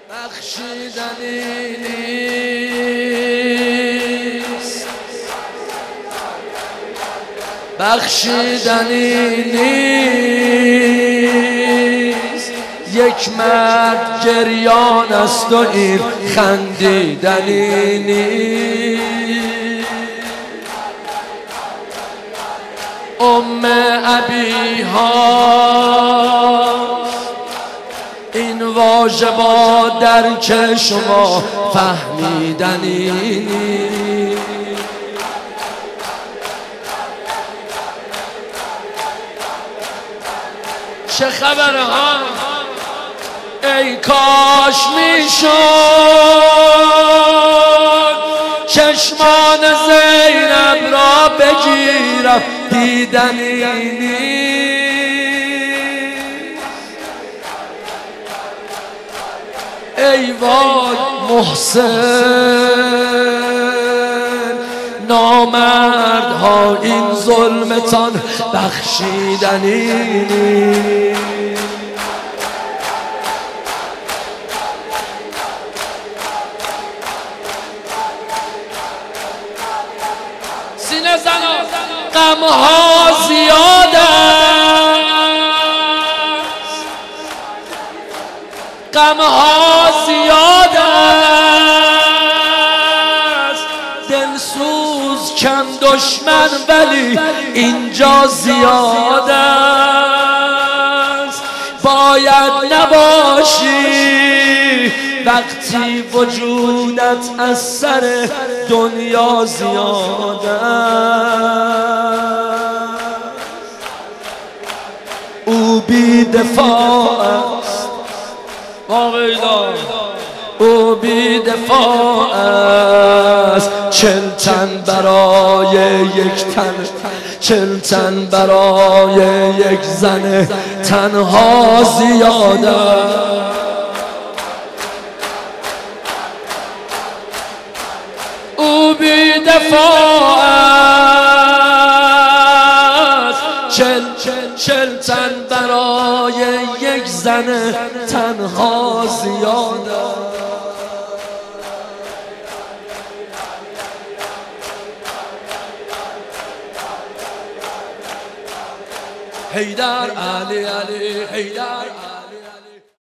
بخشیدنی نیست، بخشیدنی نیست. یک مرد گریان است و این خندیدنی نیست. ابی‌ها این واژه با درک شما فهمیدنی نیست. چه خبره ها؟ ای کاش میشد چشمان زینب را بگیرم، دیدنی نیست. ای وای محسن، نامردها این ظلمتان بخشیدنی نیست. سینه زنا، غمها زیاد است، غمها زیاد است. دلسوز کم دشمن ولی اینجا زیاد است. باید نباشی وقتی وجودت از سر دنیا زیاد است. او بی دفاع است، او بی دفاع است. 40 تن برای یک تن، 40 تن برای یک زن تنها زیاد است. او بی دفاع است. 40 تن برای یک زن تنها زیاد است. حیدر علی علی حیدر